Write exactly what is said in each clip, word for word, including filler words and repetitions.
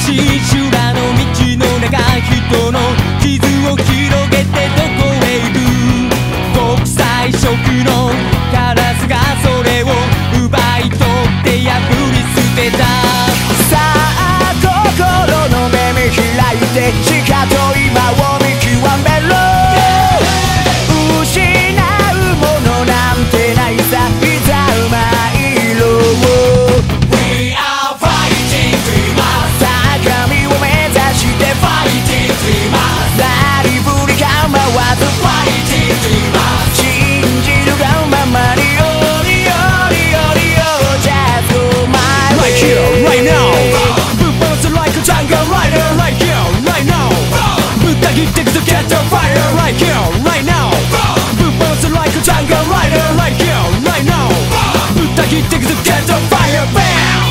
し修羅の道の中、人の傷を広げてどこへ行く。国際色のカラスがそれを奪い取って破り捨てた。 さあ心の目見開いてしかと今を見極めろ。失うものなんてないさ、いざ参ろう。 We are fighting dreamers。 高みを目指して Fighting dreamers。 なりふり構わず Fighting dreamers。 信じるがままによりよりよりよ Just go my way。 Right here, right now。 ぶっ放す like a jungle rider。 Right here, right now。 ぶった切ってくと get the fire。 Right here, right now。 ぶっ放す like a jungle rider。 Right here, right now。 ぶった切ってくと get the fire。 Bam。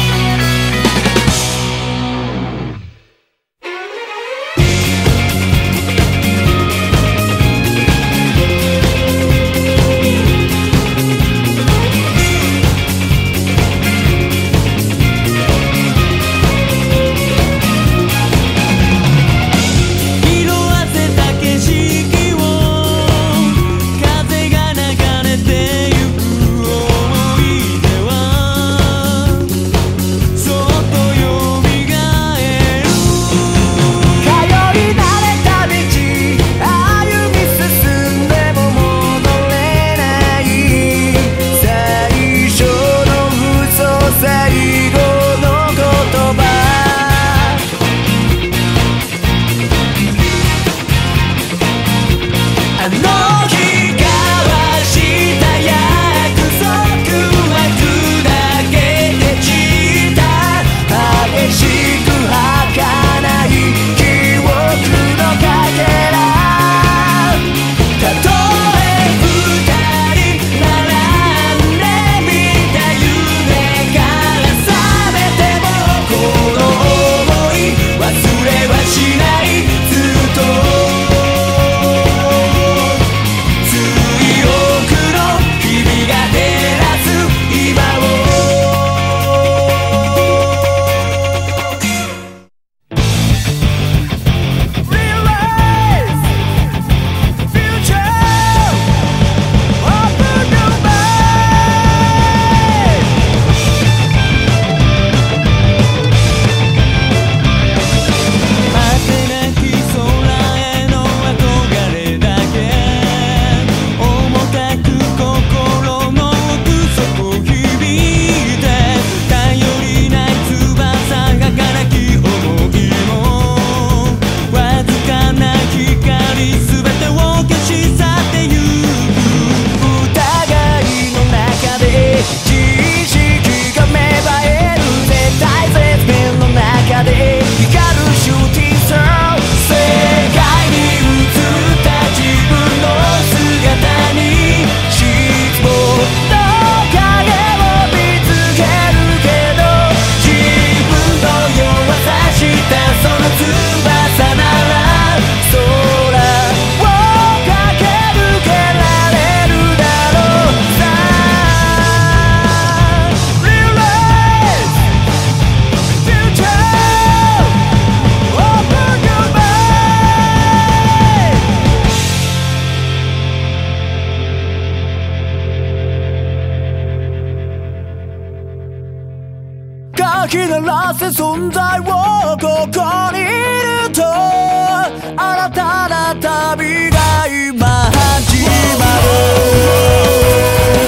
かき鳴らせ存在をここにいると新たな旅が今始まる。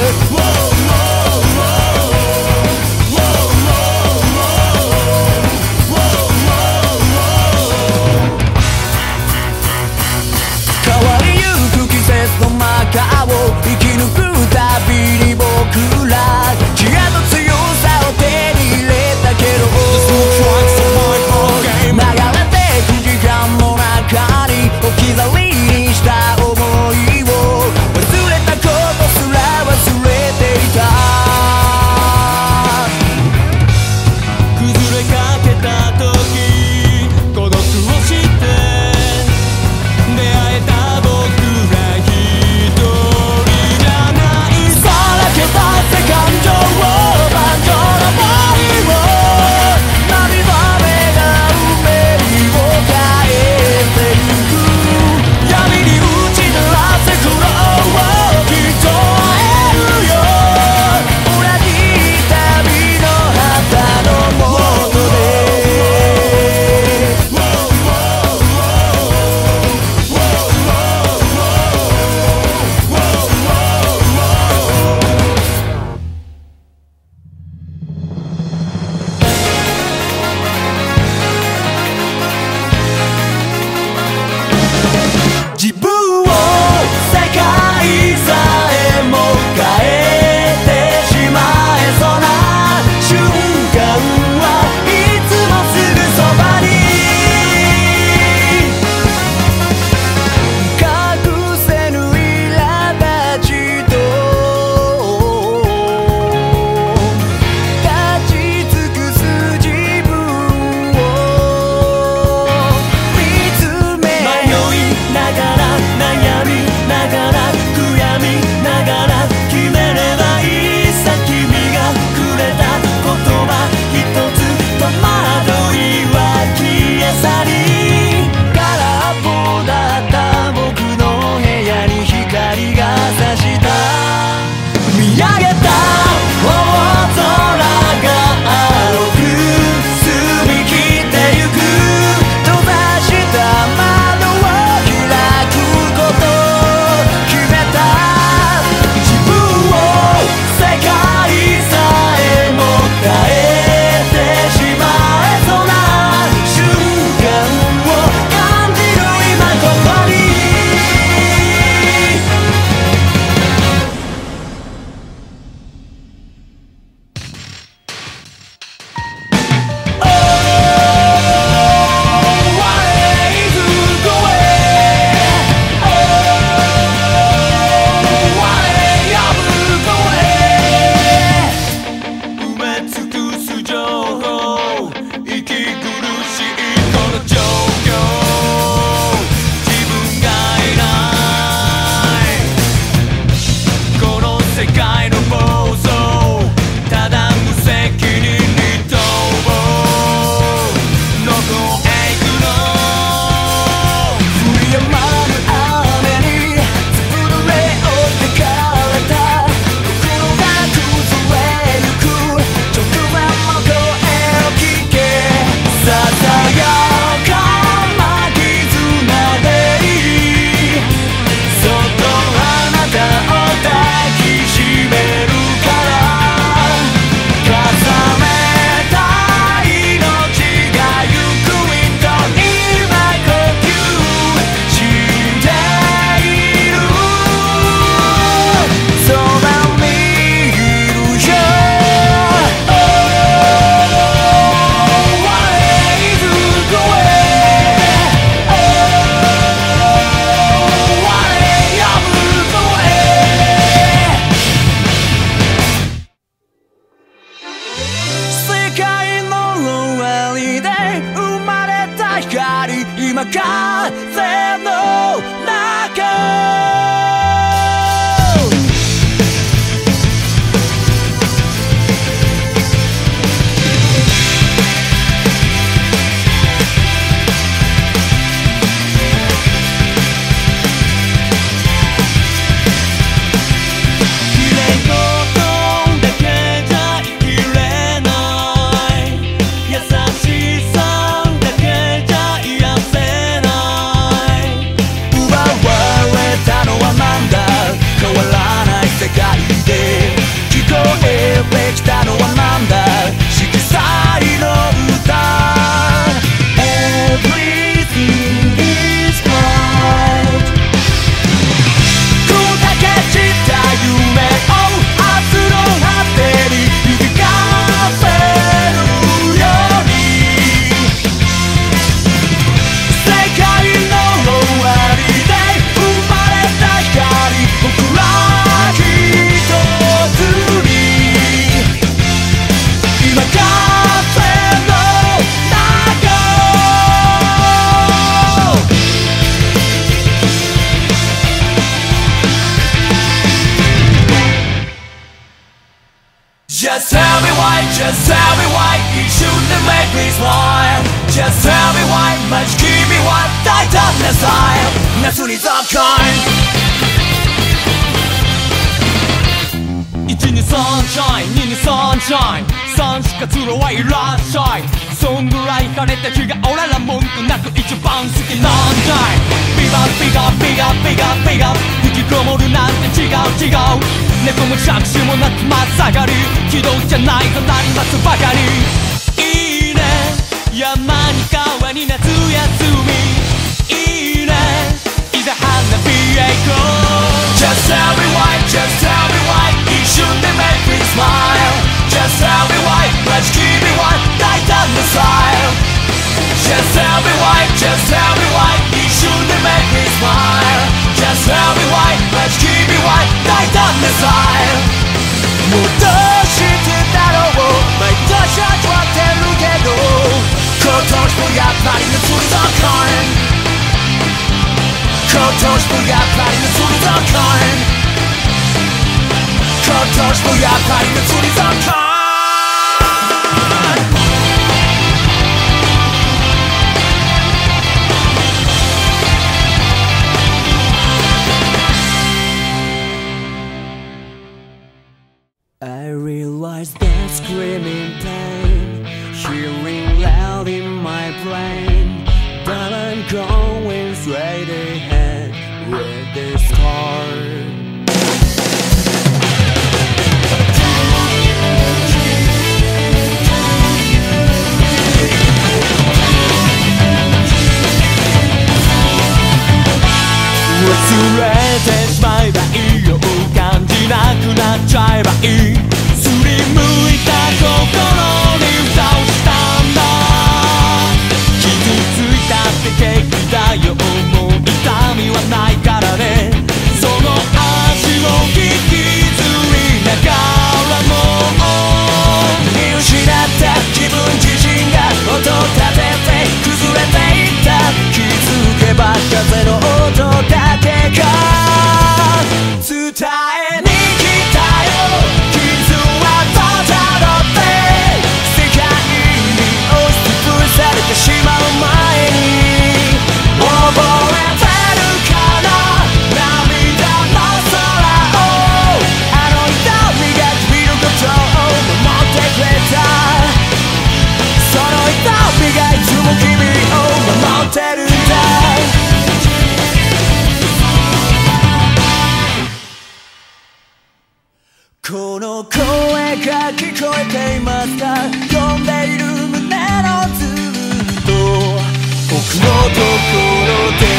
変わりゆく季節の中を生き抜くたびに僕ら知恵と強さを手に入れたけど今風の中Just tell me why, just tell me why You shouldn't make me smile Just tell me why 待ち君は大胆なスタイル夏にザッカインいちにサンシャインににサンシャインさんしかつろはいらっしゃいそんぐらい晴れた日が俺ら文句なく一番好きなんだいビバビガビガビガビガ引きこもるなんて違う違う猫も着手もなく真っ下がり軌道じゃないとなりますばかりいいね山に川に夏休みいいねいざ花火へ行こう Just tell me why, just tell me why 一瞬で make me smile Just tell me why 待ち君は大胆なスタイル Just tell me why, just tell me why 一瞬で make me smile Just tell me why 待ち君は大胆なスタイルもうどうしてだろう毎年味わってるけど今年もやっぱり夏にザッカイン今年もやっぱり夏にザッカイン今年もやっぱり夏にザッカインI realize that screaming pain Hearing loud in my brain But I'm going straight ahead with this card忘れてしまえばいいよ感じなくなっちゃえばいいすりむいた心に蓋をしたんだ傷ついたって平気だよもう痛みはないからねその足を引きずりながらも見失った自分自身が音立てて崩れていった気づけば風の音だけが伝えに来たよ傷はただって世界に押しつぶされてしまう前に覚えてるかな涙の空をあの痛みが君のことを守ってくれたその痛みがいつも君を守ってるんだこの声が聞こえていますか呼んでいる胸のずっと奥のところで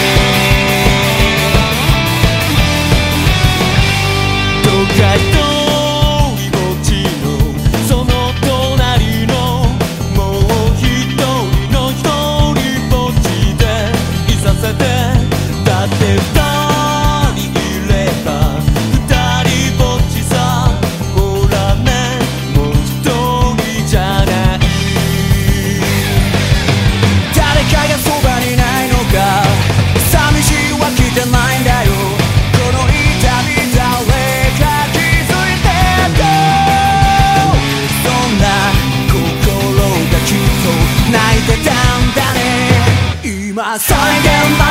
どっか遠い街のその隣のもう一人の一人ぼっちでいさせてだって二人いれば二人ぼっちさほらねもう一人じゃない誰かがそばにないのかさ再現